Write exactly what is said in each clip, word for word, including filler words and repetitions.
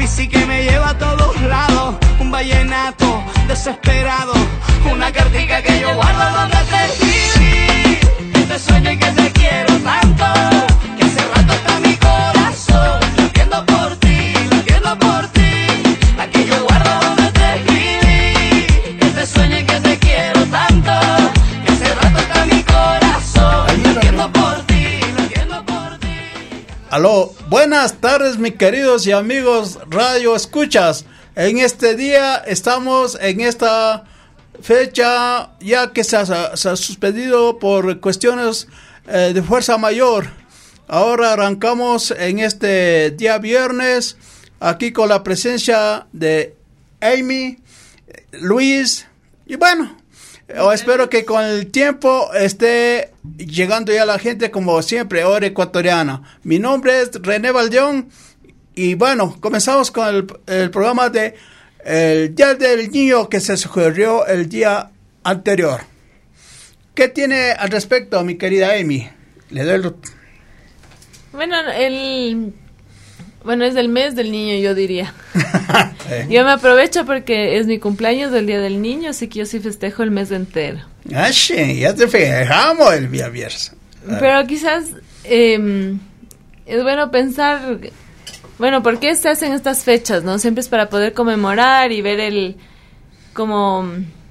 bici que me lleva a todos lados, un vallenato desesperado, una cartica que yo guardo donde te escribí, que te sueño y que te quiero tanto, que hace rato está mi corazón latiendo por ti, latiendo por ti, la que yo guardo donde te escribí, que te sueño y que te quiero tanto, que hace rato está mi corazón latiendo por ti, latiendo por ti. Aló, buenas tardes mis queridos y amigos radio escuchas. En este día estamos en esta fecha ya que se ha, se ha suspendido por cuestiones eh, de fuerza mayor. Ahora arrancamos en este día viernes aquí con la presencia de Amy, Luis y bueno, oh, espero que con el tiempo esté llegando ya la gente como siempre, hora ecuatoriana. Mi nombre es René Valdeón y bueno, comenzamos con el, el programa de el Día del Niño que se sucedió el día anterior. ¿Qué tiene al respecto, mi querida Amy? Le doy el... Bueno, el... Bueno, es el mes del niño, yo diría. ¿Eh? Yo me aprovecho porque es mi cumpleaños del Día del Niño, así que yo sí festejo el mes entero. Ah, sí, ya te festejamos el día viernes. Pero quizás eh, es bueno pensar... Bueno, ¿por qué se hacen estas fechas, no? Siempre es para poder conmemorar y ver el... como...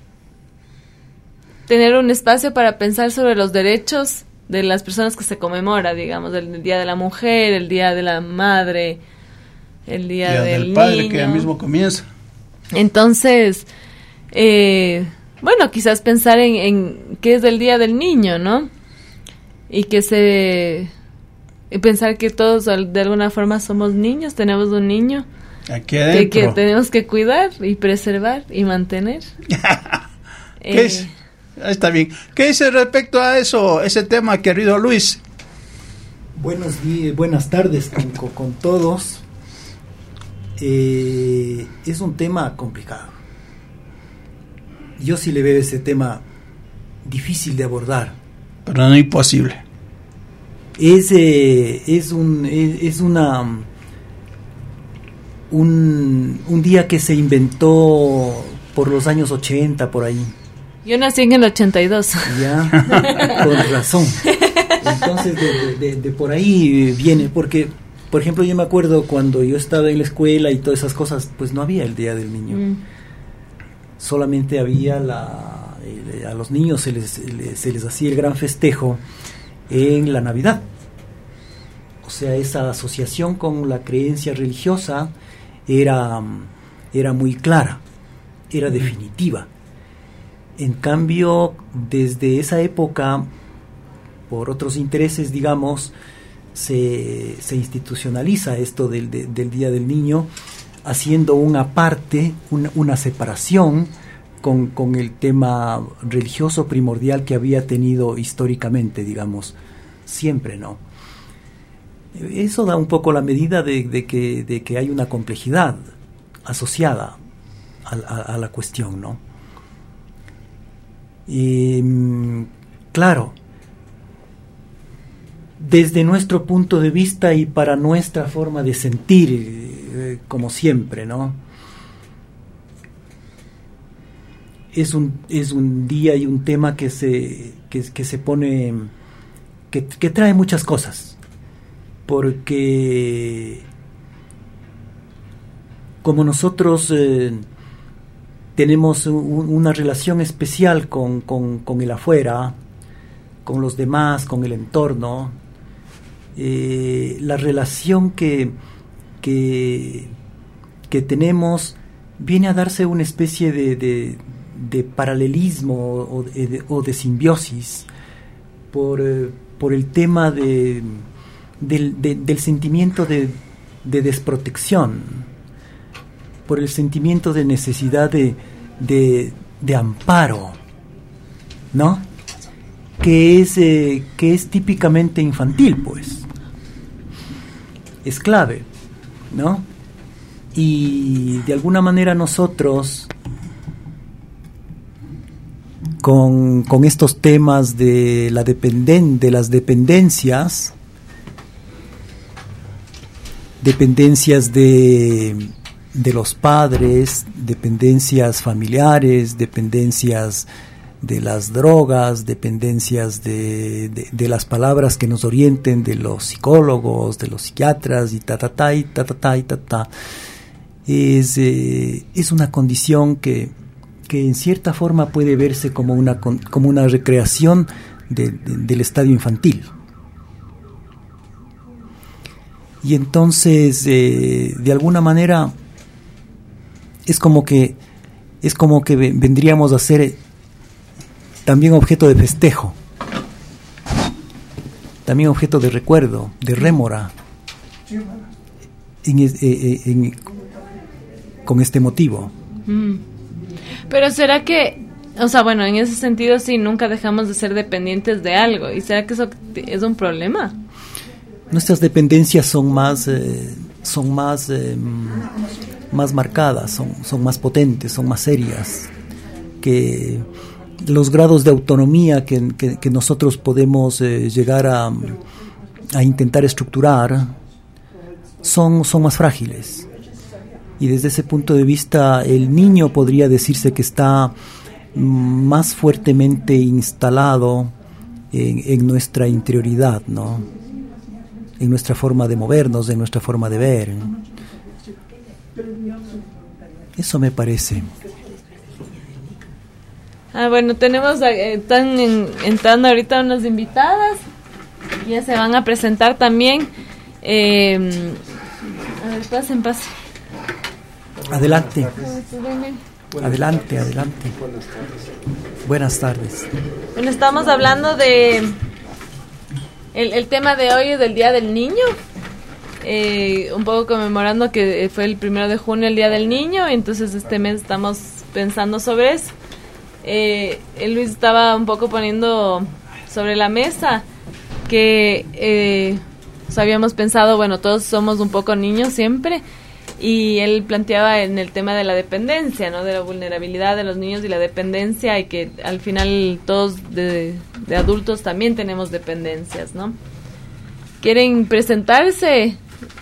tener un espacio para pensar sobre los derechos de las personas que se conmemora, digamos, el Día de la Mujer, el Día de la Madre, el Día, Día del, del Padre, niño. que ya mismo comienza. Entonces, eh, bueno, quizás pensar en, en qué es el Día del Niño, ¿no? Y que se... Y pensar que todos de alguna forma somos niños, tenemos un niño aquí adentro que, que tenemos que cuidar y preservar y mantener. ¿Qué eh, es? Está bien. ¿Qué dice respecto a eso, ese tema, querido Luis? Buenos días, buenas tardes con, con, con todos. Eh, es un tema complicado. Yo sí le veo ese tema difícil de abordar. Pero no imposible. Es, eh, es, un, es, es una un, un día que se inventó por los años ochenta, por ahí. Yo nací en el ochenta y dos. Ya, con razón. Entonces, de, de, de, de por ahí viene, porque, por ejemplo, yo me acuerdo cuando yo estaba en la escuela y todas esas cosas, pues no había el Día del Niño. Mm. Solamente había la... Eh, a los niños se les, les, se les hacía el gran festejo en la Navidad. O sea, esa asociación con la creencia religiosa era, era muy clara, era mm. definitiva. En cambio, desde esa época, por otros intereses, digamos, se, se institucionaliza esto del, de, del Día del Niño, haciendo una parte, una, una separación con, con el tema religioso primordial que había tenido históricamente, digamos, siempre, ¿no? Eso da un poco la medida de, de, que, de que hay una complejidad asociada a, a, a la cuestión, ¿no? Y, claro, desde nuestro punto de vista y para nuestra forma de sentir, eh, como siempre, ¿no? Es un, es un día y un tema que se, que, que se pone, que, que trae muchas cosas, porque como nosotros... Eh, tenemos un, una relación especial con, con, con el afuera, con los demás, con el entorno. Eh, la relación que, que, que tenemos viene a darse una especie de, de, de paralelismo o de, o de simbiosis por, eh, por el tema de, del, de, del sentimiento de, de desprotección, por el sentimiento de necesidad de, de, de amparo, ¿no? Que es, eh, que es típicamente infantil, pues. Es clave, ¿no? Y de alguna manera nosotros, con, con estos temas de, la dependen, de las dependencias, dependencias de de los padres, dependencias familiares, dependencias de las drogas, dependencias de, de, de las palabras que nos orienten de los psicólogos, de los psiquiatras y ta ta ta y ta ta ta y ta ta. Es, eh, es una condición que, que en cierta forma puede verse como una, como una recreación de, de, del estadio infantil. Y entonces, eh, de alguna manera, es como que es como que vendríamos a ser también objeto de festejo, también objeto de recuerdo, de rémora, en, en, en, con este motivo. Mm. Pero será que, o sea, bueno, en ese sentido sí, nunca dejamos de ser dependientes de algo. ¿Y será que eso es un problema? Nuestras dependencias son más, eh, son más, eh, más marcadas, son, son más potentes, son más serias, que los grados de autonomía que, que, que nosotros podemos eh, llegar a, a intentar estructurar son, son más frágiles. Y desde ese punto de vista, el niño podría decirse que está más fuertemente instalado en, en nuestra interioridad, ¿no? En nuestra forma de movernos, en nuestra forma de ver. Eso me parece. Ah, bueno, tenemos, eh, están en, entrando ahorita unas invitadas, ya se van a presentar también. Eh, a ver, pasen, pasen. Adelante. Adelante, adelante. Buenas tardes. Bueno, estamos hablando de... El, el tema de hoy es del Día del Niño. Eh, un poco conmemorando que fue el primero de junio el Día del Niño, entonces este mes estamos pensando sobre eso. Eh, Luis estaba un poco poniendo sobre la mesa que eh, o sea, habíamos pensado, bueno, todos somos un poco niños siempre, y él planteaba en el tema de la dependencia, ¿no? De la vulnerabilidad de los niños y la dependencia, y que al final todos de, de adultos también tenemos dependencias, ¿no? ¿Quieren presentarse?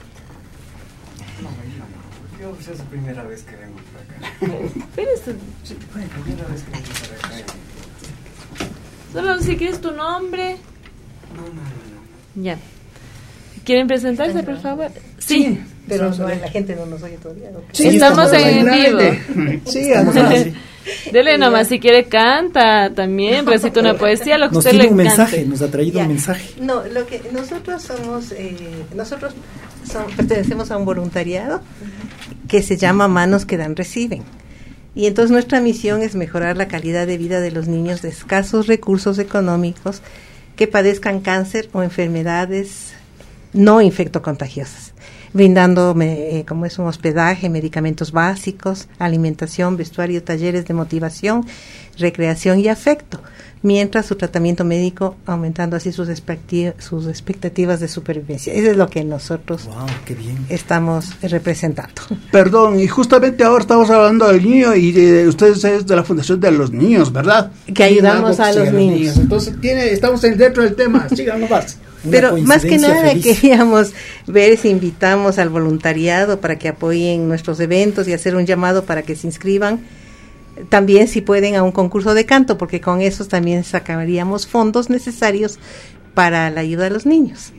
Yo pues, es la primera vez que vengo por acá. Espérese. Sí, bueno, primera vez que vengo por acá. Solo si quieres tu nombre. No, no, no, no. Ya. ¿Quieren presentarse, por favor? Sí. Sí, pero no, la gente no nos oye todavía, ¿no? Sí, estamos en vivo. Sí, además. Dele nomás, si quiere canta también, recita una poesía, lo que nos usted le tiene un encante. mensaje, nos ha traído Ya. un mensaje. No, lo que nosotros somos, eh, nosotros son, pertenecemos a un voluntariado que se llama Manos que Dan Reciben. Y entonces nuestra misión es mejorar la calidad de vida de los niños de escasos recursos económicos que padezcan cáncer o enfermedades no infectocontagiosas, brindando eh, como es un hospedaje, medicamentos básicos, alimentación, vestuario, talleres de motivación, recreación y afecto, mientras su tratamiento médico aumentando así sus, expecti- sus expectativas de supervivencia. Eso es lo que nosotros Wow, qué bien. estamos representando. Perdón, y justamente ahora estamos hablando del niño y de, ustedes es de la Fundación de los Niños, ¿verdad? Que ayudamos a los niños. Entonces tiene, estamos en- dentro del tema, síganos más. Una Pero más que coincidencia nada feliz. queríamos ver si invitamos al voluntariado para que apoyen nuestros eventos y hacer un llamado para que se inscriban. También si pueden a un concurso de canto, porque con esos también sacaríamos fondos necesarios para la ayuda de los niños.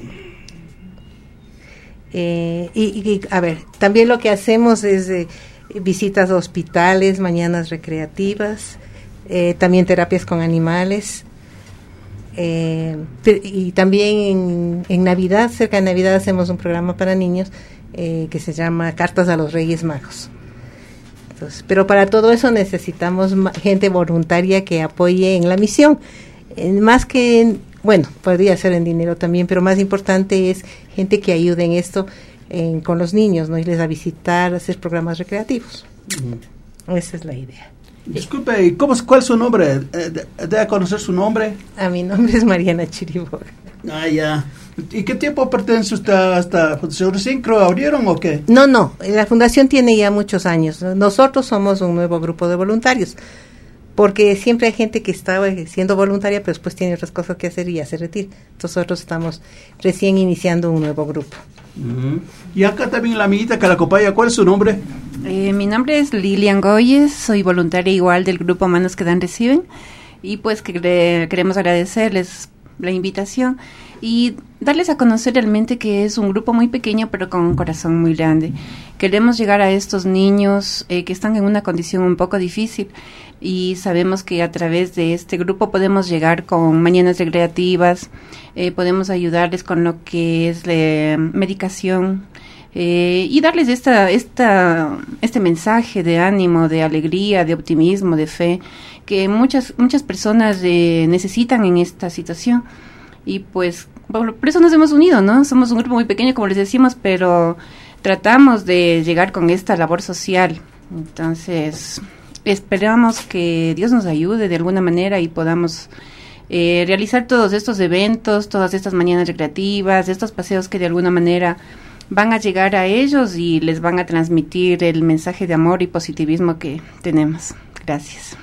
Eh, y, y, a ver, también lo que hacemos es eh, visitas a hospitales, mañanas recreativas, eh, también terapias con animales. Eh, y también en, en Navidad, cerca de Navidad, hacemos un programa para niños eh, que se llama Cartas a los Reyes Magos. Entonces, pero para todo eso necesitamos ma- gente voluntaria que apoye en la misión. Eh, más que, en, bueno, podría ser en dinero también, pero más importante es gente que ayude en esto en, con los niños, ¿no? Irles a visitar, hacer programas recreativos. Uh-huh. Esa es la idea. Disculpe, ¿y cómo, es- cuál es su nombre? Eh, de- ¿Debe conocer su nombre? A mi nombre es Mariana Chiriboga. Ah, ya. ¿Y qué tiempo pertenece usted a esta fundación? ¿Recién creo abrieron o qué? No, no, la fundación tiene ya muchos años. Nosotros somos un nuevo grupo de voluntarios, porque siempre hay gente que está siendo voluntaria, pero después tiene otras cosas que hacer y ya se retira. Entonces nosotros estamos recién iniciando un nuevo grupo. Uh-huh. Y acá también la amiguita que la acompaña, ¿cuál es su nombre? Eh, mi nombre es Lilian Goyes, soy voluntaria igual del grupo Manos que Dan Reciben, y pues que le, queremos agradecerles la invitación y darles a conocer realmente que es un grupo muy pequeño pero con un corazón muy grande. Queremos llegar a estos niños eh, que están en una condición un poco difícil, y sabemos que a través de este grupo podemos llegar con mañanas recreativas, eh, podemos ayudarles con lo que es la medicación, eh, y darles esta, esta, este mensaje de ánimo, de alegría, de optimismo, de fe, que muchas, muchas personas eh, necesitan en esta situación. Y pues por, por eso nos hemos unido, ¿no? Somos un grupo muy pequeño, como les decimos, pero tratamos de llegar con esta labor social. Entonces esperamos que Dios nos ayude de alguna manera y podamos eh, realizar todos estos eventos, todas estas mañanas recreativas, estos paseos que de alguna manera van a llegar a ellos y les van a transmitir el mensaje de amor y positivismo que tenemos. Gracias.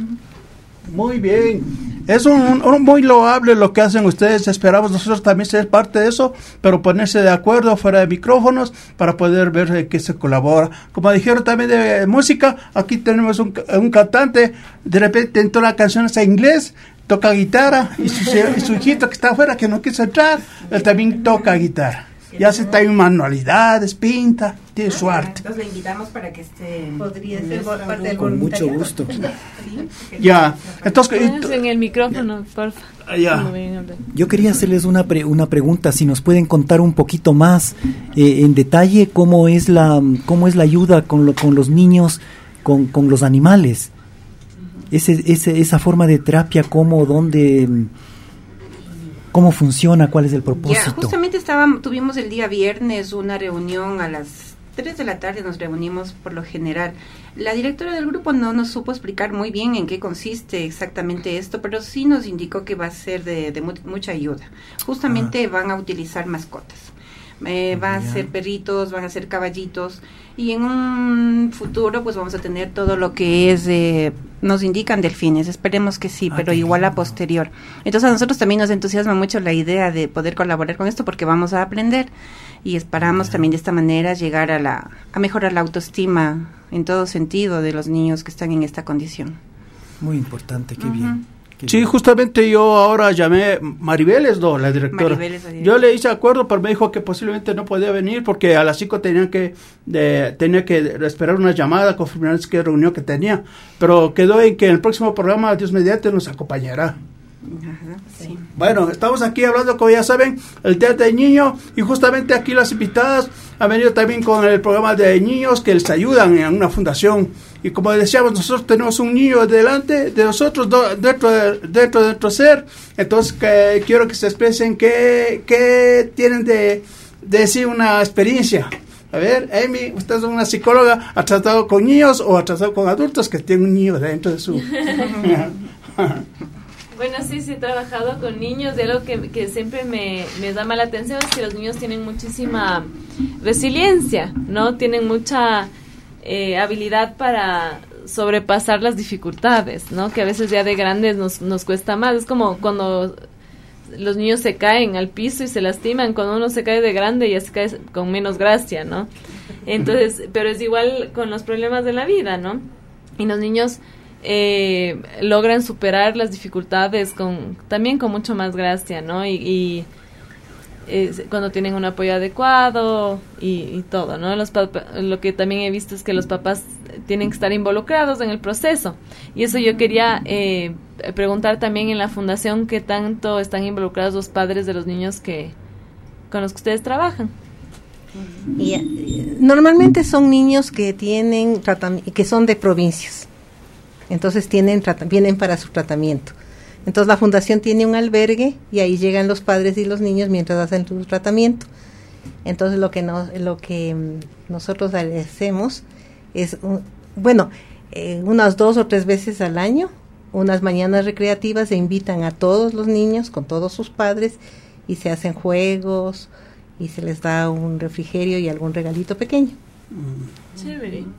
Muy bien, es un, un muy loable lo que hacen ustedes. Esperamos nosotros también ser parte de eso, pero ponerse de acuerdo fuera de micrófonos para poder ver eh, que se colabora. Como dijeron también de eh, música, aquí tenemos un, un cantante, de repente entró la canción en inglés, toca guitarra, y su, y su hijito que está afuera, que no quiso entrar, él también toca guitarra. Y hace también manualidades, pinta, tiene su arte. Entonces le invitamos para que esté... Podría ser parte del Con mucho voluntariado. gusto. Ya, entonces... Pónganse en el micrófono, porfa. Ya. Como ven, hombre. Yo quería hacerles una pre- una pregunta, si nos pueden contar un poquito más eh, en detalle cómo es la cómo es la ayuda con lo, con los niños, con, con los animales. Ese, ese, esa forma de terapia, cómo, dónde, cómo funciona, cuál es el propósito. Ya, justamente estábamos, tuvimos el día viernes una reunión a las tres de la tarde, nos reunimos por lo general. La directora del grupo no nos supo explicar muy bien en qué consiste exactamente esto, pero sí nos indicó que va a ser de, de mu- mucha ayuda. Justamente ah. van a utilizar mascotas. Eh, van a ser perritos, van a ser caballitos, y en un futuro pues vamos a tener todo lo que es, eh, nos indican delfines, esperemos que sí, ah, pero igual lindo. A posterior. Entonces a nosotros también nos entusiasma mucho la idea de poder colaborar con esto porque vamos a aprender y esperamos ah. también de esta manera llegar a la a mejorar la autoestima en todo sentido de los niños que están en esta condición. Muy importante, qué uh-huh. bien. Sí, justamente yo ahora llamé Maribeles, no, la directora. Maribeles, la directora. Yo le hice acuerdo, pero me dijo que posiblemente no podía venir porque a las cinco tenían que de, tenía que esperar una llamada, confirmar qué reunión que tenía. Pero quedó en que en el próximo programa, Dios mediante, nos acompañará. Ajá, sí. Bueno, estamos aquí hablando, como ya saben, el Día del Niño, y justamente aquí las invitadas han venido también con el programa de niños que les ayudan en una fundación. Y como decíamos, nosotros tenemos un niño delante de nosotros, do, dentro, de, dentro de nuestro ser. Entonces que, quiero que se expresen qué, qué tienen de, de decir una experiencia. A ver, Amy, usted es una psicóloga, ¿ha tratado con niños o ha tratado con adultos que tienen un niño dentro de su... Bueno, sí, sí he trabajado con niños, y algo que, que siempre me, me llama la atención es que los niños tienen muchísima resiliencia, ¿no? Tienen mucha eh, habilidad para sobrepasar las dificultades, ¿no? Que a veces ya de grandes nos, nos cuesta más. Es como cuando los niños se caen al piso y se lastiman, cuando uno se cae de grande ya se cae con menos gracia, ¿no? Entonces, pero es igual con los problemas de la vida, ¿no? Y los niños... Eh, logran superar las dificultades con también con mucho más gracia, ¿no? Y, y eh, cuando tienen un apoyo adecuado y, y todo, ¿no? Los pap- lo que también he visto es que los papás tienen que estar involucrados en el proceso, y eso yo quería eh, preguntar también en la fundación qué tanto están involucrados los padres de los niños que con los que ustedes trabajan. Y, eh, normalmente son niños que tienen tratam- que son de provincias. Entonces tienen trata- vienen para su tratamiento. Entonces la fundación tiene un albergue y ahí llegan los padres y los niños mientras hacen su tratamiento. Entonces lo que no, lo que mm, nosotros hacemos es, un, bueno, eh, unas dos o tres veces al año, unas mañanas recreativas, se invitan a todos los niños con todos sus padres y se hacen juegos y se les da un refrigerio y algún regalito pequeño. Chévere.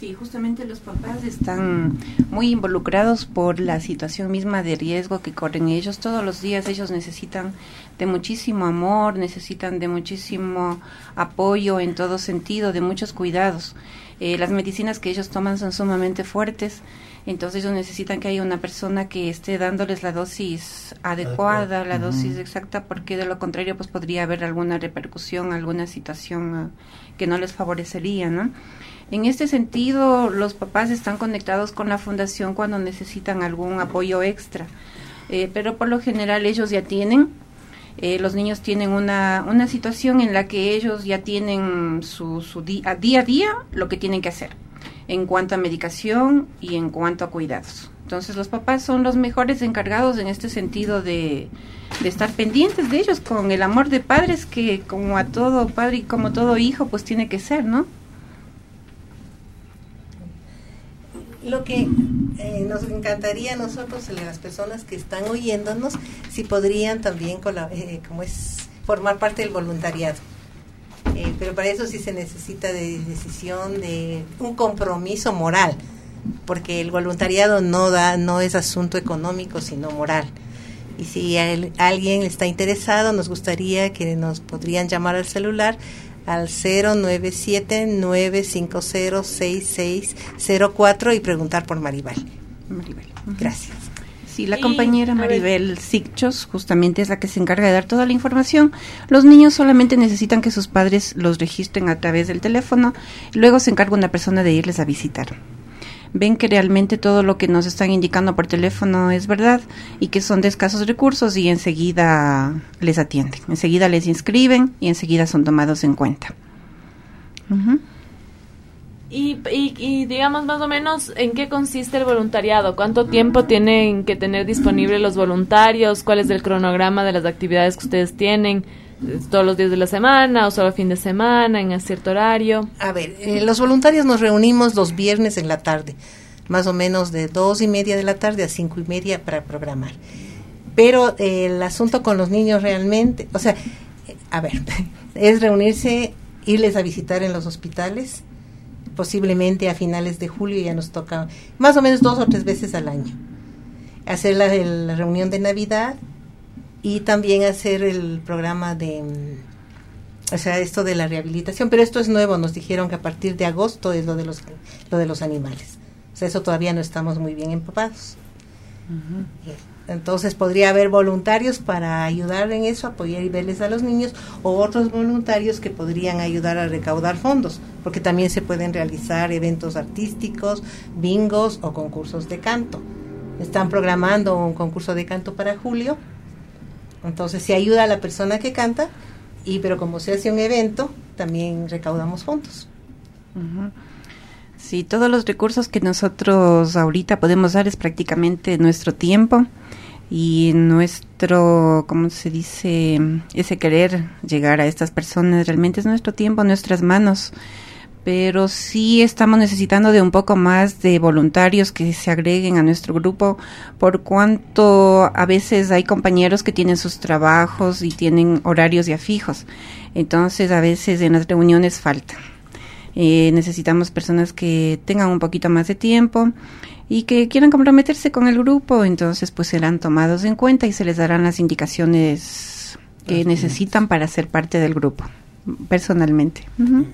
Sí, justamente los papás están muy involucrados por la situación misma de riesgo que corren ellos. Todos los días ellos necesitan de muchísimo amor, necesitan de muchísimo apoyo en todo sentido, de muchos cuidados. Eh, las medicinas que ellos toman son sumamente fuertes, entonces ellos necesitan que haya una persona que esté dándoles la dosis adecuada, la uh-huh. dosis exacta, porque de lo contrario pues podría haber alguna repercusión, alguna situación uh, que no les favorecería, ¿no? En este sentido, los papás están conectados con la fundación cuando necesitan algún apoyo extra, eh, pero por lo general ellos ya tienen, eh, los niños tienen una, una situación en la que ellos ya tienen su, su día, día a día lo que tienen que hacer en cuanto a medicación y en cuanto a cuidados. Entonces los papás son los mejores encargados en este sentido de, de estar pendientes de ellos con el amor de padres que como a todo padre y como todo hijo pues tiene que ser, ¿no? Lo que eh, nos encantaría a nosotros, a las personas que están oyéndonos, si podrían también eh, como es formar parte del voluntariado. Eh, pero para eso sí se necesita de decisión, de un compromiso moral, porque el voluntariado no da, no es asunto económico, sino moral. Y si el, alguien está interesado, nos gustaría que nos podrían llamar al celular al cero nueve siete nueve cinco cero seis seis cero cuatro y preguntar por Maribel. Maribel. Uh-huh. Gracias. Sí, la y, compañera Maribel Sicchos justamente es la que se encarga de dar toda la información. Los niños solamente necesitan que sus padres los registren a través del teléfono, luego se encarga una persona de irles a visitar. Ven que realmente todo lo que nos están indicando por teléfono es verdad y que son de escasos recursos y enseguida les atienden, enseguida les inscriben y enseguida son tomados en cuenta. Uh-huh. Y, y, y digamos más o menos en qué consiste el voluntariado, cuánto tiempo tienen que tener disponible los voluntarios, cuál es el cronograma de las actividades que ustedes tienen, todos los días de la semana o solo fin de semana, en cierto horario. A ver, eh, los voluntarios nos reunimos los viernes en la tarde, más o menos de dos y media de la tarde a cinco y media para programar. Pero eh, el asunto con los niños realmente, o sea, eh, a ver, es reunirse, irles a visitar en los hospitales, posiblemente a finales de julio ya nos toca más o menos dos o tres veces al año. Hacer la, la reunión de Navidad y también hacer el programa de, o sea, esto de la rehabilitación, pero esto es nuevo, nos dijeron que a partir de agosto es lo de los, lo de los animales. O sea, eso todavía no estamos muy bien empapados. Uh-huh. Entonces podría haber voluntarios para ayudar en eso, apoyar y verles a los niños, o otros voluntarios que podrían ayudar a recaudar fondos, porque también se pueden realizar eventos artísticos, bingos o concursos de canto. Están programando un concurso de canto para julio, entonces se ayuda a la persona que canta, y pero como se hace un evento, también recaudamos fondos. Uh-huh. Sí, todos los recursos que nosotros ahorita podemos dar es prácticamente nuestro tiempo y nuestro, ¿cómo se dice? Ese querer llegar a estas personas, realmente es nuestro tiempo, nuestras manos, pero sí estamos necesitando de un poco más de voluntarios que se agreguen a nuestro grupo, por cuanto a veces hay compañeros que tienen sus trabajos y tienen horarios ya fijos, entonces a veces en las reuniones faltan. Eh, necesitamos personas que tengan un poquito más de tiempo y que quieran comprometerse con el grupo, entonces pues serán tomados en cuenta y se les darán las indicaciones que Así necesitan es. Para ser parte del grupo, personalmente. Uh-huh.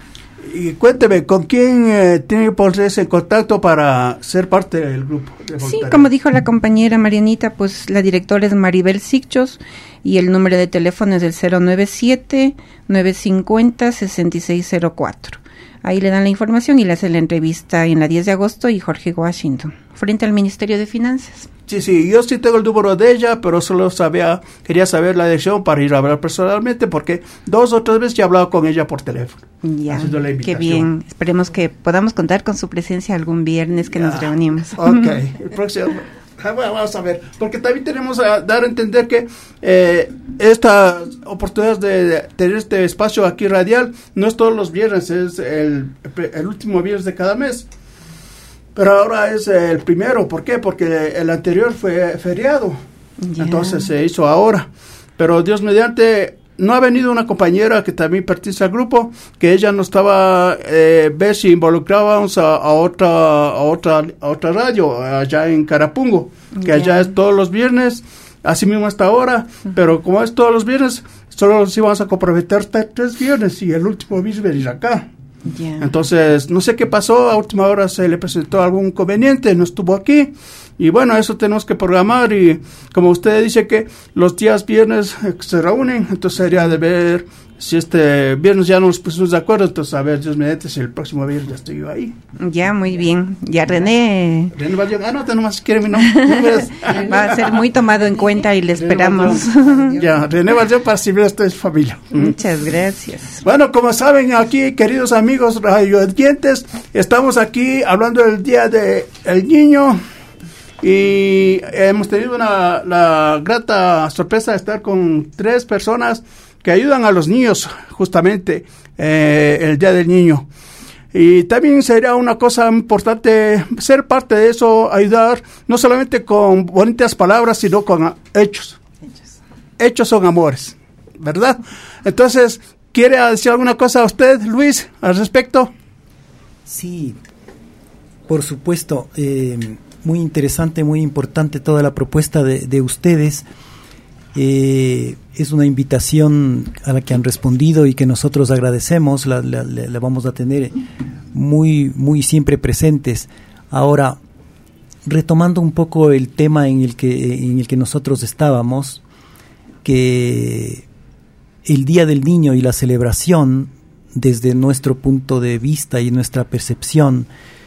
Y cuénteme, ¿con quién eh, tiene que ponerse en contacto para ser parte del grupo? De sí, como dijo la compañera Marianita, pues la directora es Maribel Sicchos y el número de teléfono es el cero nueve siete nueve cinco cero seis seis cero cuatro. Ahí le dan la información y le hacen la entrevista en la diez de agosto y Jorge Washington, frente al Ministerio de Finanzas. Sí, sí, yo sí tengo el número de ella, pero solo sabía, quería saber la dirección para ir a hablar personalmente, porque dos o tres veces ya he hablado con ella por teléfono. Ya, qué bien. Esperemos que podamos contar con su presencia algún viernes que ya. Nos reunimos. Ok, el próximo... Vamos a ver, porque también tenemos a dar a entender que eh, esta oportunidad de, de tener este espacio aquí radial no es todos los viernes, es el, el último viernes de cada mes, pero ahora es el primero. ¿Por qué? Porque el anterior fue feriado, yeah. Entonces se hizo ahora, pero Dios mediante no ha venido una compañera que también pertenece al grupo, que ella no estaba, eh, ver si involucrábamos a, a otra a otra a otra radio allá en Carapungo, que yeah. allá es todos los viernes, así mismo hasta ahora, uh-huh. pero como es todos los viernes, solo nos íbamos a comprometer tres viernes y el último viernes venir acá. Yeah. Entonces, no sé qué pasó, a última hora se le presentó algún inconveniente, no estuvo aquí, y bueno, eso tenemos que programar, y como usted dice que los días viernes eh, se reúnen, entonces sería de ver si este viernes ya nos pusimos de acuerdo, entonces a ver, Dios mediante, si el próximo viernes ya estoy yo ahí. Ya, muy bien. Ya René... René Vallejo, ah, no, nomás quiere mi nombre. Va a ser muy tomado en cuenta y le esperamos. Ya, René Vallejo para servir a ustedes, familia. Muchas gracias. Bueno, como saben aquí, queridos amigos radioyentes, estamos aquí hablando del Día del Niño, y hemos tenido una, la grata sorpresa de estar con tres personas que ayudan a los niños, justamente, eh, el Día del Niño. Y también sería una cosa importante ser parte de eso, ayudar, no solamente con bonitas palabras, sino con hechos. Hechos, hechos son amores, ¿verdad? Entonces, ¿quiere decir alguna cosa a usted, Luis, al respecto? Sí, por supuesto. Eh, muy interesante, muy importante toda la propuesta de, de ustedes. Eh, es una invitación a la que han respondido y que nosotros agradecemos, la, la, la vamos a tener muy, muy siempre presentes. Ahora, retomando un poco el tema en el que, en el que nosotros estábamos, que el Día del Niño y la celebración, desde nuestro punto de vista y nuestra percepción,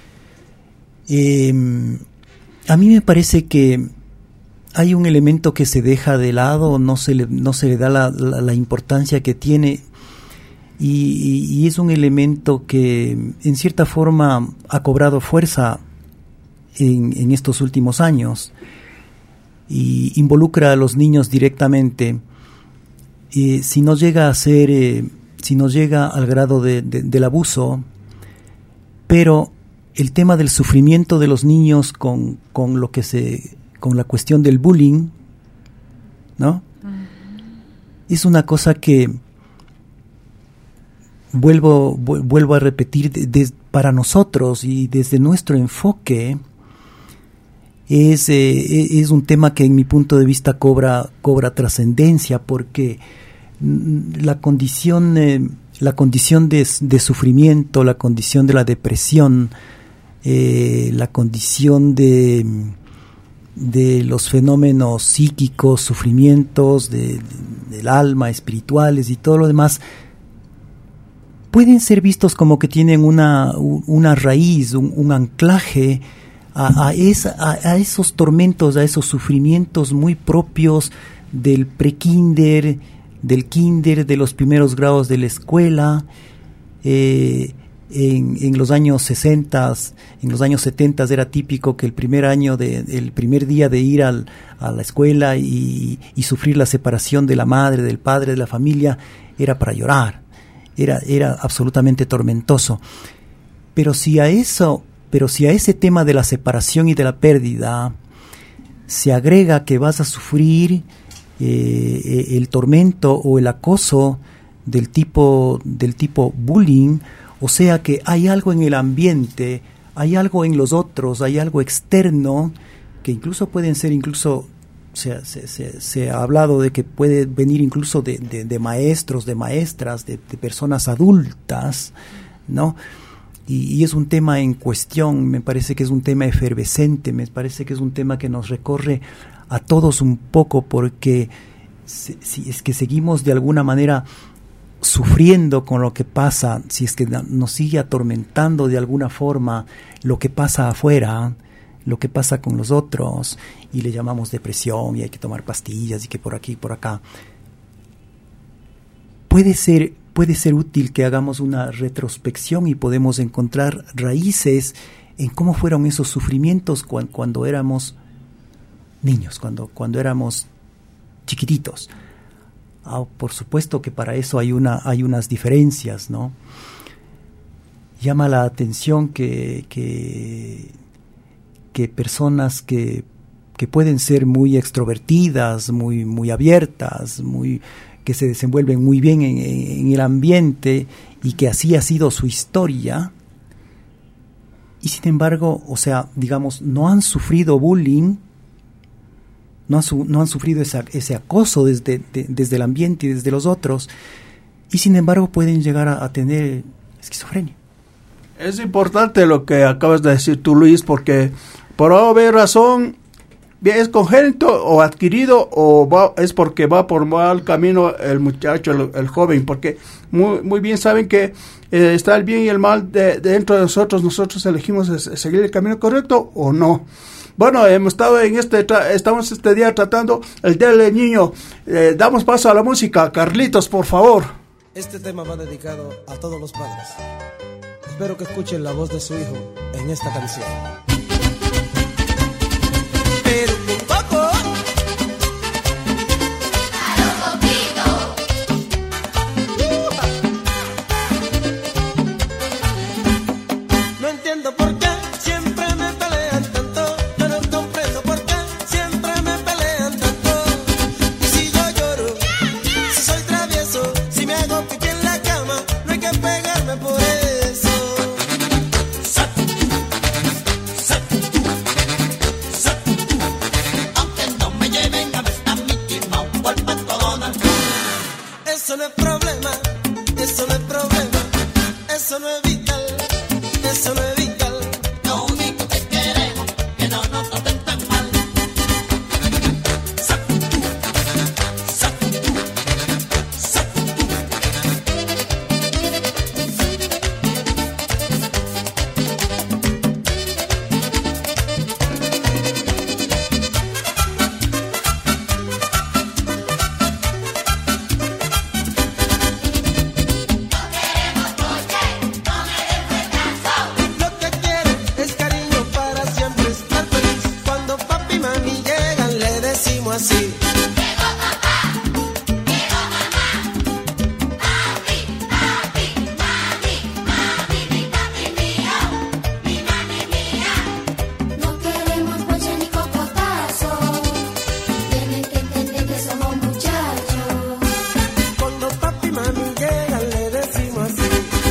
eh, a mí me parece que hay un elemento que se deja de lado, no se le, no se le da la, la, la importancia que tiene, y, y, y es un elemento que en cierta forma ha cobrado fuerza en, en estos últimos años y involucra a los niños directamente. Eh, si no llega a ser, eh, si no llega al grado de, de, del abuso, pero el tema del sufrimiento de los niños con, con lo que se con la cuestión del bullying, ¿no? Uh-huh. Es una cosa que vuelvo vu- vuelvo a repetir de, de, para nosotros y desde nuestro enfoque es eh, es un tema que en mi punto de vista cobra cobra trascendencia, porque la condición eh, la condición de, de sufrimiento, la condición de la depresión, eh, la condición de de los fenómenos psíquicos, sufrimientos de, de, del alma, espirituales y todo lo demás, pueden ser vistos como que tienen una, una raíz, un, un anclaje a, a, esa, a, a esos tormentos, a esos sufrimientos muy propios del pre-kinder, del kinder, de los primeros grados de la escuela. eh, En, en los años sesenta, en los años setenta era típico que el primer año de, el primer día de ir al, a la escuela y, y sufrir la separación de la madre, del padre, de la familia, era para llorar, era, era absolutamente tormentoso. Pero si a eso, pero si a ese tema de la separación y de la pérdida se agrega que vas a sufrir eh, el tormento o el acoso del tipo, del tipo bullying, o sea que hay algo en el ambiente, hay algo en los otros, hay algo externo, que incluso pueden ser, incluso se, se, se, se ha hablado de que puede venir incluso de, de, de maestros, de maestras, de, de personas adultas, ¿no? Y, y es un tema en cuestión, me parece que es un tema efervescente, me parece que es un tema que nos recorre a todos un poco, porque si, si es que seguimos de alguna manera sufriendo con lo que pasa, si es que nos sigue atormentando de alguna forma lo que pasa afuera, lo que pasa con los otros, y le llamamos depresión y hay que tomar pastillas y que por aquí y por acá, puede ser, puede ser útil que hagamos una retrospección y podemos encontrar raíces en cómo fueron esos sufrimientos cuando, cuando éramos niños, cuando, cuando éramos chiquititos. Ah, por supuesto que para eso hay una hay unas diferencias, ¿no? Llama la atención que que, que personas que, que pueden ser muy extrovertidas, muy muy abiertas, muy que se desenvuelven muy bien en, en el ambiente y que así ha sido su historia, y sin embargo, o sea, digamos, no han sufrido bullying, no han, su, no han sufrido esa, ese acoso desde, de, desde el ambiente y desde los otros, y sin embargo pueden llegar a, a tener esquizofrenia. Es importante lo que acabas de decir tú, Luis, porque por haber razón, es congénito o adquirido, o va, es porque va por mal camino el muchacho, el, el joven, porque muy, muy bien saben que eh, está el bien y el mal de, de dentro de nosotros, nosotros elegimos es, es seguir el camino correcto o no. Bueno, hemos estado en este, tra- estamos este día tratando el Día del Niño. Eh, damos paso a la música. Carlitos, por favor. Este tema va dedicado a todos los padres. Espero que escuchen la voz de su hijo en esta canción. Pero un poco. No entiendo por qué siempre me pelean tanto. Yo no comprendo por qué siempre me pelean tanto. Y si yo lloro, si soy travieso, si me hago pipí en la cama, no hay que pegarme por eso. Eso no es problema, eso no es problema, eso no es vital, eso no es vital. Lo único que queremos que no nos traten tan mal. Lo que quiero es cariño para siempre estar feliz. Cuando papi y mami llegan le decimos así. No queremos boche ni cocotazo. Tienen que entender que somos muchachos. Cuando papi y mami llegan le decimos así.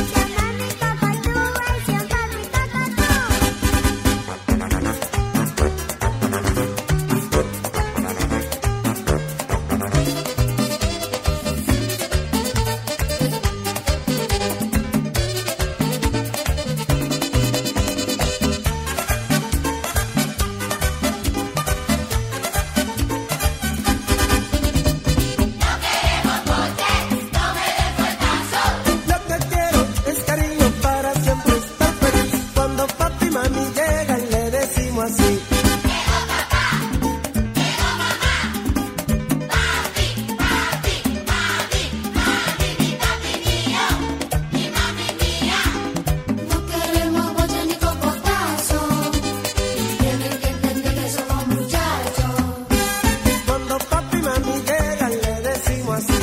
Lo que quiero es cariño para siempre estar feliz. Cuando papi y mami llegan le decimos así. No queremos boche ni cocotazo. Tienen que entender que somos muchachos. Cuando papi y mami llegan le decimos así.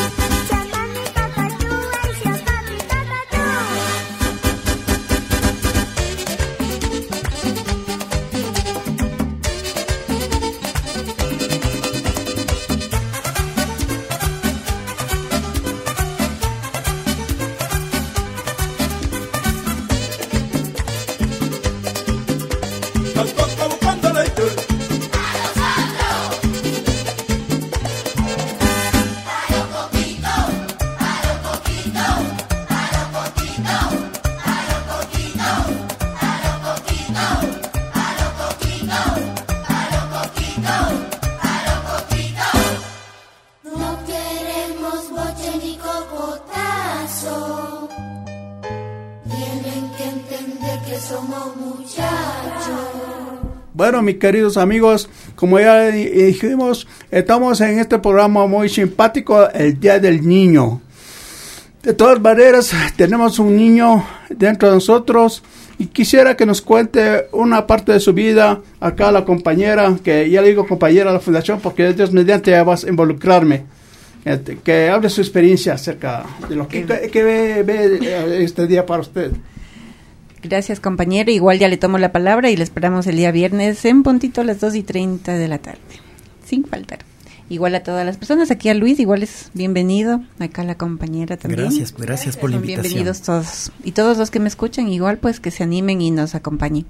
No queremos boche ni cocotazo. Tienen que entender que somos muchachos. Bueno, mis queridos amigos, como ya di- dijimos, estamos en este programa muy simpático, el Día del Niño. De todas maneras, tenemos un niño dentro de nosotros y quisiera que nos cuente una parte de su vida acá la compañera, que ya le digo compañera de la fundación porque Dios mediante ya vas a involucrarme, este, que hable su experiencia acerca de lo que, que, que ve, ve este día para usted. Gracias, compañero. Igual ya le tomo la palabra y le esperamos el día viernes en puntito a las dos y treinta de la tarde, sin faltar. igual a todas las personas. Aquí a Luis, igual es bienvenido, acá la compañera también. Gracias, gracias por la Son invitación. bienvenidos todos. Y todos los que me escuchan, igual pues que se animen y nos acompañen.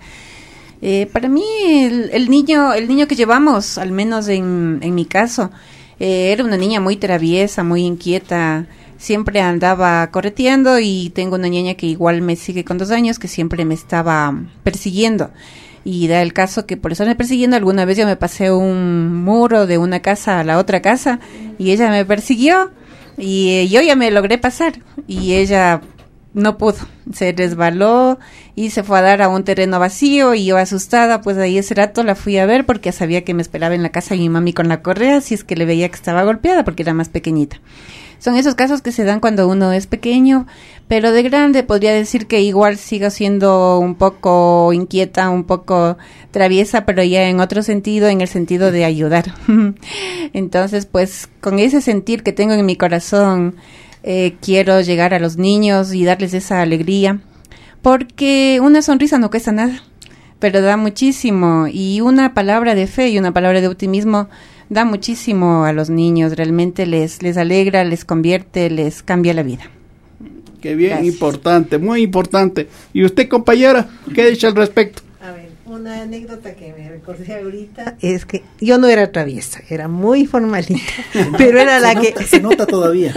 Eh, para mí, el, el niño el niño que llevamos, al menos en, en mi caso, eh, era una niña muy traviesa, muy inquieta, siempre andaba correteando, y tengo una niña que igual me sigue con dos años, que siempre me estaba persiguiendo. Y da el caso que por estarme persiguiendo, alguna vez yo me pasé un muro de una casa a la otra casa, y ella me persiguió, y eh, yo ya me logré pasar, y ella no pudo, se resbaló y se fue a dar a un terreno vacío, y yo asustada, pues ahí ese rato la fui a ver porque sabía que me esperaba en la casa mi mami con la correa, si es que le veía que estaba golpeada porque era más pequeñita. Son esos casos que se dan cuando uno es pequeño, pero de grande podría decir que igual sigo siendo un poco inquieta, un poco traviesa, pero ya en otro sentido, en el sentido de ayudar. Entonces, pues con ese sentir que tengo en mi corazón, Eh, quiero llegar a los niños y darles esa alegría, porque una sonrisa no cuesta nada, pero da muchísimo, y una palabra de fe y una palabra de optimismo da muchísimo a los niños, realmente les, les alegra, les convierte, les cambia la vida. Qué bien, Gracias. importante, muy importante. ¿Y usted, compañera, qué dice al respecto? A ver, una anécdota que me recordé ahorita es que yo no era traviesa, era muy formalita, pero era la se que nota, se nota todavía.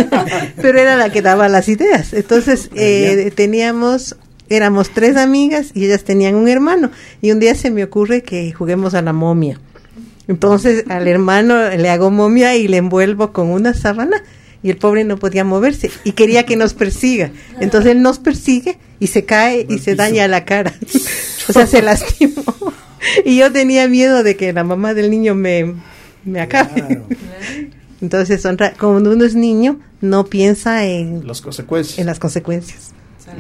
pero era la que daba las ideas. Entonces eh, teníamos, éramos tres amigas y ellas tenían un hermano, y un día se me ocurre que juguemos a la momia. Entonces al hermano le hago momia y le envuelvo con una sábana, y el pobre no podía moverse y quería que nos persiga. Entonces él nos persigue y se cae y se daña la cara. O sea, se lastimó. Y yo tenía miedo de que la mamá del niño me, me acabe. Claro. Entonces, son ra- cuando uno es niño, no piensa en, Las consecuencias. en las consecuencias.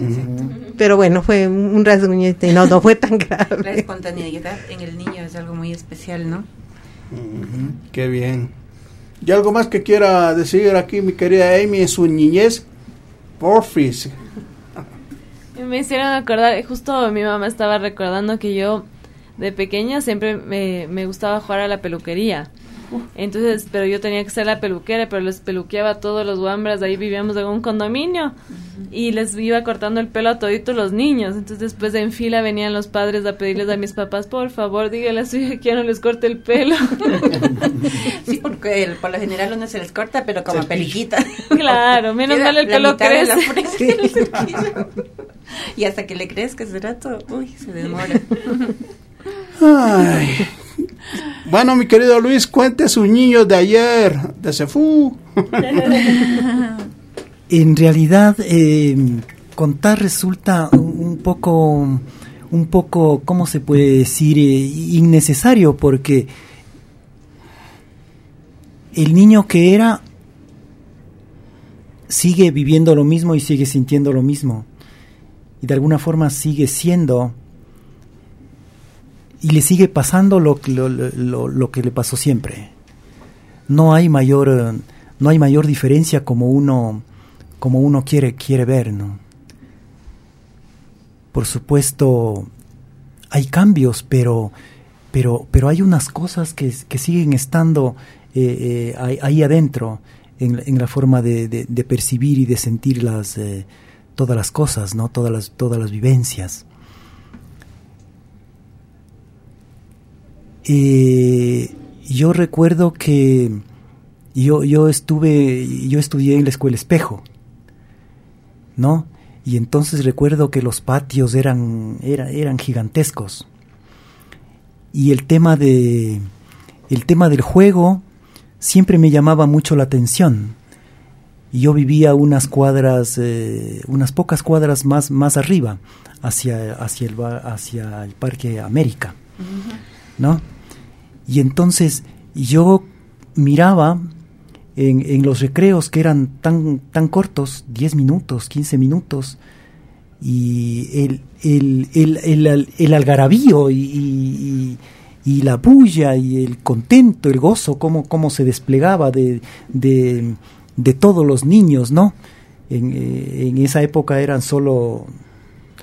Pero bueno, fue un un rasguñito y no, no fue tan La grave. espontaneidad en el niño es algo muy especial, ¿no? Ujú, qué bien. ¿Y algo más que quiera decir aquí, mi querida Amy, en su niñez? Porfis. Me hicieron acordar, justo mi mamá estaba recordando que yo de pequeña siempre me, me gustaba jugar a la peluquería. Entonces, pero yo tenía que ser la peluquera, pero les peluqueaba a todos los guambras, ahí vivíamos en un condominio, y les iba cortando el pelo a toditos los niños. Entonces después en fila venían los padres a pedirles a mis papás, por favor, dígale a su hija que ya no les corte el pelo. Sí, porque el, por lo general uno se les corta, pero como peliquita. Claro, menos Queda mal el la pelo mitad de la crece. frente y el cerquillo. Y hasta que le crezca ese rato, uy, se demora. Ay. Bueno, mi querido Luis, cuente sus niños de ayer, de Cefú. En realidad, eh, contar resulta un poco, un poco, ¿cómo se puede decir? Eh, innecesario, porque el niño que era sigue viviendo lo mismo y sigue sintiendo lo mismo. Y de alguna forma sigue siendo, y le sigue pasando lo, lo, lo, lo que le pasó siempre. No hay mayor, no hay mayor diferencia como uno, como uno quiere, quiere ver, ¿no? Por supuesto, hay cambios, pero, pero, pero hay unas cosas que, que siguen estando eh, eh, ahí, ahí adentro, en, en la forma de, de, de percibir y de sentir las, eh, todas las cosas, ¿no? Todas las, todas las vivencias. Eh, yo recuerdo que yo, yo estuve, yo estudié en la escuela Espejo, ¿no? Y entonces recuerdo que los patios eran, eran, eran gigantescos. Y el tema de, el tema del juego siempre me llamaba mucho la atención. Y yo vivía unas cuadras, eh, unas pocas cuadras más, más arriba, hacia, hacia el, hacia el Parque América, ¿no? Y entonces yo miraba en, en los recreos que eran tan, tan cortos, diez minutos, quince minutos, y el, el, el, el, el, el algarabío y, y, y la bulla y el contento, el gozo, cómo, cómo se desplegaba de, de, de todos los niños, ¿no? En, eh, en esa época eran solo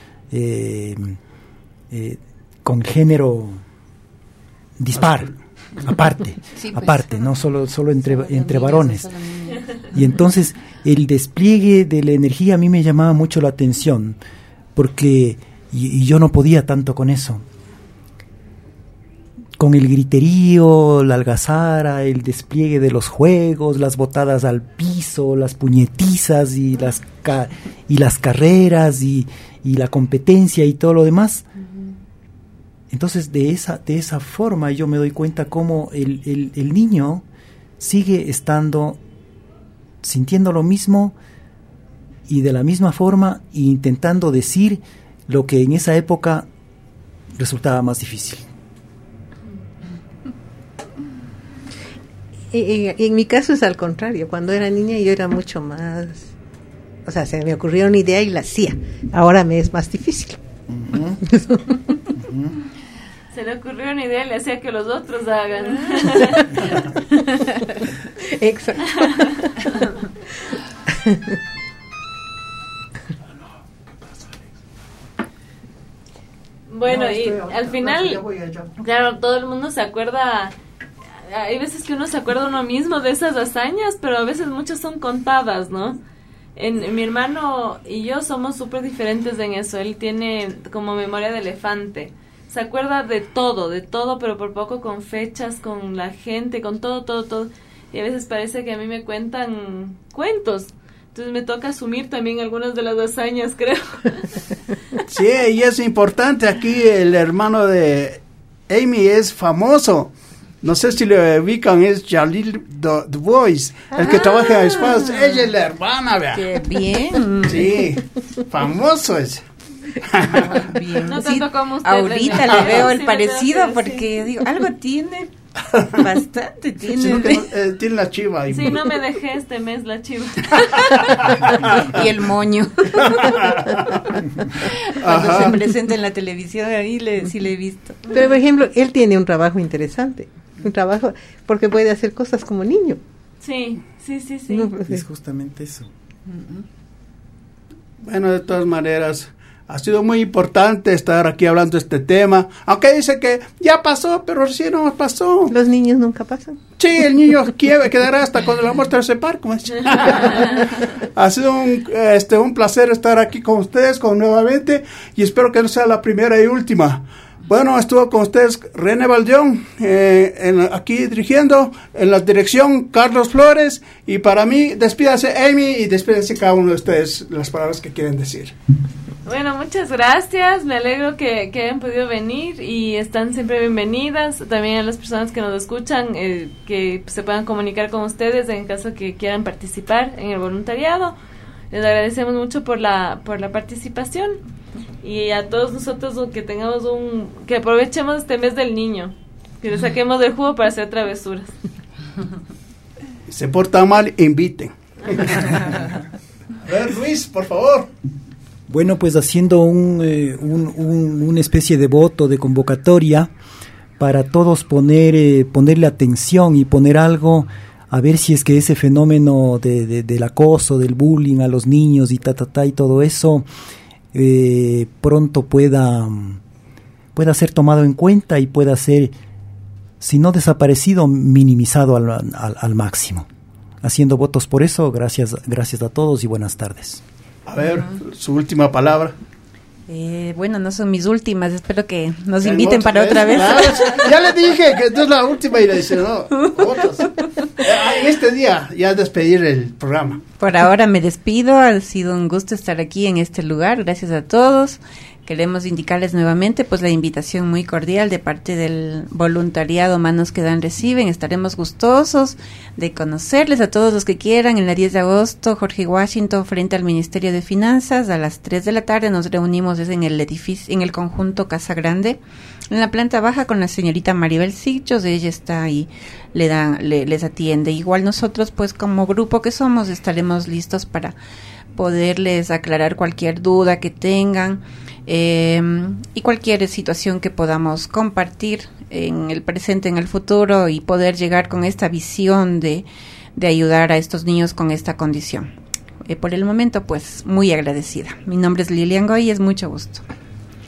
eh, eh, con género dispar, aparte, Sí, pues. aparte, no solo, solo entre, entre varones. Y entonces el despliegue de la energía a mí me llamaba mucho la atención, porque y, y yo no podía tanto con eso. Con el griterío, la algazara, el despliegue de los juegos, las botadas al piso, las puñetizas y las ca- y las carreras y, y la competencia y todo lo demás. Entonces de esa de esa forma yo me doy cuenta cómo el, el, el niño sigue estando sintiendo lo mismo y de la misma forma e intentando decir lo que en esa época resultaba más difícil. En, en mi caso es al contrario. Cuando era niña yo era mucho más, o sea, se me ocurría una idea y la hacía. Ahora me es más difícil. Uh-huh. Uh-huh. Se le ocurrió una idea y le hacía que los otros hagan. Exacto. Bueno, No, y estoy- al final, ya voy allá. claro, todo el mundo se acuerda. Hay veces que uno se acuerda uno mismo de esas hazañas, pero a veces muchas son contadas, ¿no? En, en mi hermano y yo somos súper diferentes en eso. Él tiene como memoria de elefante. Se acuerda de todo, de todo, pero por poco con fechas, con la gente, con todo, todo, todo. Y a veces parece que a mí me cuentan cuentos. Entonces me toca asumir también algunas de las hazañas, creo. Sí, y es importante. Aquí el hermano de Amy es famoso. No sé si le ubican, es Jalil Du- Dubois, el que Ah. trabaja en Espadas. Ella es la hermana, vea. Qué bien. Sí, famoso es. Bien. No Sí, tanto como usted, ahorita Daniela. le veo Sí, el me parecido tengo que porque decir. digo, algo tiene, bastante tiene. Sino que no- eh, tiene la chiva. ahí. Sí, no me dejé este mes la chiva. Y el moño. Cuando Ajá. se presenta en la televisión, ahí le, sí le he visto. Pero por ejemplo, él tiene un trabajo interesante. Un trabajo porque puede hacer cosas como niño. Sí, sí, sí, sí. No, pues, Es justamente eso. Bueno, de todas maneras, ha sido muy importante estar aquí hablando de este tema. Aunque dice que ya pasó, pero recién no pasó. los niños nunca pasan. Sí, el niño quiere, quedará hasta cuando la muerte se separe, como dice. Ha sido un, este, un placer estar aquí con ustedes con, nuevamente y espero que no sea la primera y última. Bueno, estuvo con ustedes René Valdeón, eh, en, aquí dirigiendo, en la dirección Carlos Flores, y para mí, despídase Amy y despídase cada uno de ustedes las palabras que quieren decir. Bueno, muchas gracias. Me alegro que, que hayan podido venir y están siempre bienvenidas. También a las personas que nos escuchan, eh, que se puedan comunicar con ustedes en caso que quieran participar en el voluntariado. Les agradecemos mucho por la por la participación y a todos nosotros que tengamos un que aprovechemos este mes del niño, que le saquemos del jugo para hacer travesuras. Se portan mal, inviten. A ver, Luis, por favor. Bueno, pues haciendo un, eh, un, un- una especie de voto, de convocatoria, para todos poner eh, ponerle atención y poner algo, a ver si es que ese fenómeno de, de- del acoso, del bullying a los niños y ta, ta, ta, y todo eso, eh, pronto pueda, pueda ser tomado en cuenta y pueda ser, si no desaparecido, minimizado al, al, al máximo. Haciendo votos por eso, gracias, gracias a todos y buenas tardes. A ver, su última palabra. Eh, bueno, no son mis últimas, espero que nos El inviten voto, para ¿ves? otra vez. Claro, ya le dije que esta es la última y le dice, no, votos. En este día ya despedir el programa. Por ahora me despido, ha sido un gusto estar aquí en este lugar, gracias a todos. Queremos indicarles nuevamente pues la invitación muy cordial de parte del voluntariado Manos que Dan Reciben. Estaremos gustosos de conocerles a todos los que quieran en la diez de agosto, Jorge Washington, frente al Ministerio de Finanzas. A las tres de la tarde nos reunimos en el edificio, en el conjunto Casa Grande, en la planta baja con la señorita Maribel Sichos. Ella está ahí, le dan, le, les atiende. Igual nosotros pues como grupo que somos estaremos listos para poderles aclarar cualquier duda que tengan. Eh, y cualquier situación que podamos compartir en el presente, en el futuro, y poder llegar con esta visión de, de ayudar a estos niños con esta condición. Eh, por el momento, pues, muy agradecida. Mi nombre es Lilian Goy y es mucho gusto.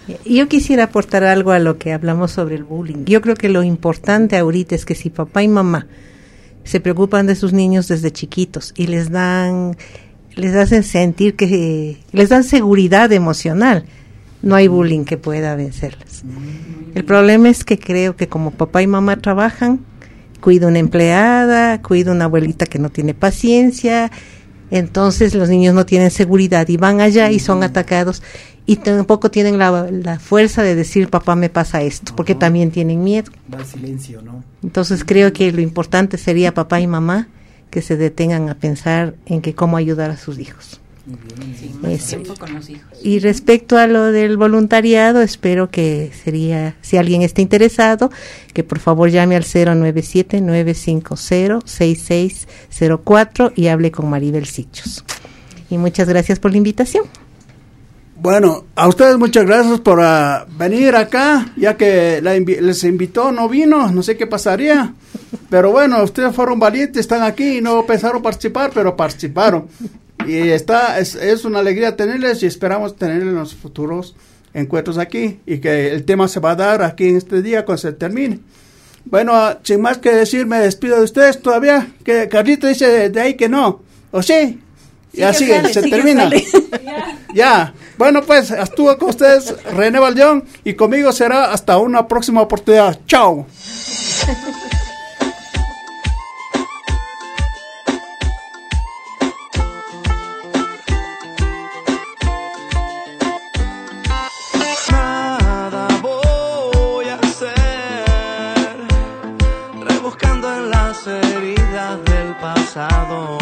Yo quisiera aportar algo a lo que hablamos sobre el bullying. Yo creo que lo importante ahorita es que si papá y mamá se preocupan de sus niños desde chiquitos y les dan, les hacen sentir que, les dan seguridad emocional, no hay bullying que pueda vencerles. El problema es que creo que como papá y mamá trabajan, cuida una empleada, cuida una abuelita que no tiene paciencia, entonces los niños no tienen seguridad y van allá y son atacados. Y tampoco tienen la, la fuerza de decir, papá, me pasa esto, porque uh-huh. también tienen miedo. Va el silencio, ¿no? Entonces creo que lo importante sería papá y mamá que se detengan a pensar en que cómo ayudar a sus hijos. Muy bien, sí, más tiempo con los hijos. Y respecto a lo del voluntariado, espero que sería, si alguien está interesado, que por favor llame al cero nueve siete, nueve cinco cero, seis seis cero cuatro y hable con Maribel Sichos. Y muchas gracias por la invitación. Bueno, a ustedes muchas gracias por uh, venir acá, ya que la invi- les invitó, no vino, no sé qué pasaría, pero bueno, ustedes fueron valientes, están aquí y no pensaron participar, pero participaron, y está, es, es una alegría tenerles y esperamos tenerles en los futuros encuentros aquí, y que el tema se va a dar aquí en este día cuando se termine. Bueno, uh, sin más que decir, me despido de ustedes todavía, que Carlito dice de, de ahí que no, ¿o sí? Y así sale, se termina. Ya. Bueno, pues estuvo con ustedes René Valdeón y conmigo será hasta una próxima oportunidad. Chao. Nada voy a hacer, rebuscando en las heridas del pasado.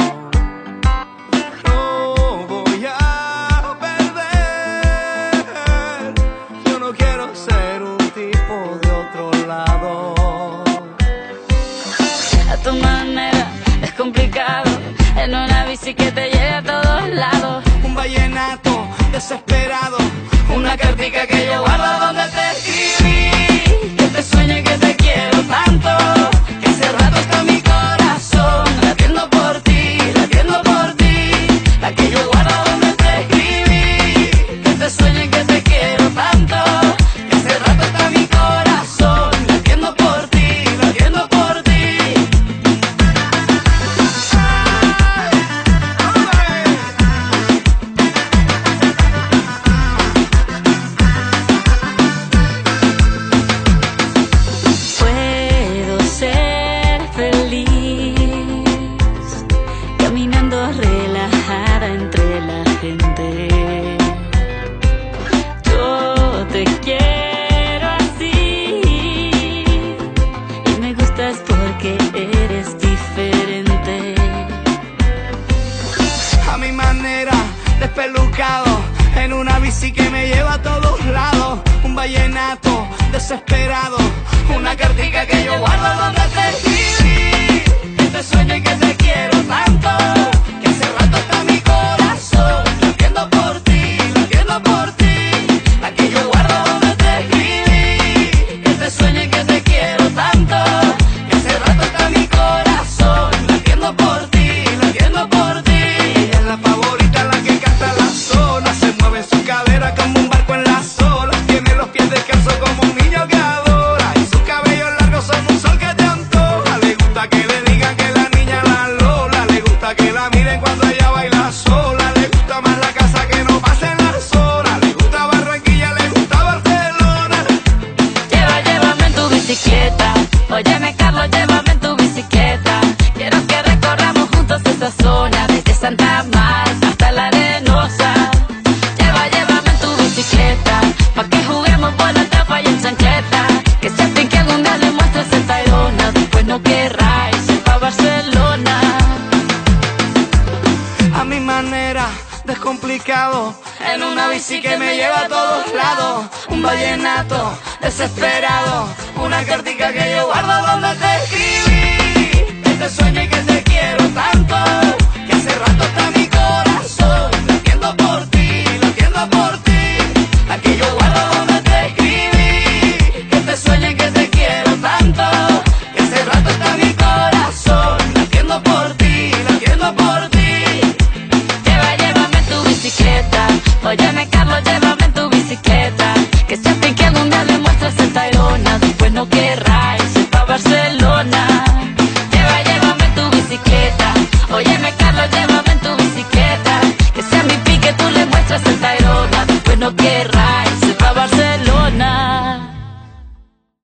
En una bici que te lleva a todos lados. Un vallenato desesperado, una cartica que yo guardo donde te escribí. Que te sueño y que te quiero tanto, que hace rato está mi corazón latiendo por ti, latiendo por ti. La que yo guardo donde te escribí. Que te sueño y que te quiero tanto, que hace rato está mi corazón latiendo por ti, latiendo por ti. En una bici que me lleva a todos lados, un vallenato desesperado, una cartica que yo guardo donde te escribí. Que te sueño y que te quiero tanto, que hace rato está mi corazón latiendo por ti, latiendo por ti. La que yo guardo donde te escribí. Que te sueño y que te quiero tanto, que hace rato está mi corazón latiendo por ti, latiendo por ti. Ella es la favorita, la que canta la zona, se mueve su cadera como un barco en las olas, tiene los pies descalzos como un niño que adora, y sus cabellos largos son un sol que te antoja. Le gusta que le digan que la niña la Lola, le gusta que la miren cuando ella baila sola, le gusta más la casa que no pasen las horas, le gusta Barranquilla, le gusta Barcelona. Lleva, llévame en tu bicicleta, óyeme Carlos, llévame en tu bicicleta, quiero que recorramos juntos esta zona, desde Santa Marta hasta la Arenosa. Lleva, llévame en tu bicicleta, pa' que juguemos por la tapa y en chancheta, que se fin que algún día le muestres el Tayrona, después no querráis ir pa' Barcelona. A mi manera, descomplicado, en una bici que me lleva a todos lados, un vallenato desesperado, una cartica que yo guardo donde te escribí. Que te sueño y que te quiero tanto, que hace rato está mi corazón latiendo por ti, latiendo por ti. La que yo guardo donde te escribí. Que te sueño y que te quiero tanto, que hace rato está mi corazón latiendo por ti, latiendo por ti. Lleva, llévame en tu bicicleta, óyeme Carlos, llévame en tu bicicleta, Que si a ti que algún día le muestras el Tayrona, después no querrá irse pa' Barcelona. Lleva, llévame en tu bicicleta. Óyeme, Carlos, llévame en tu bicicleta. Que si a mi pique tú le muestras el Tayrona, después no querrá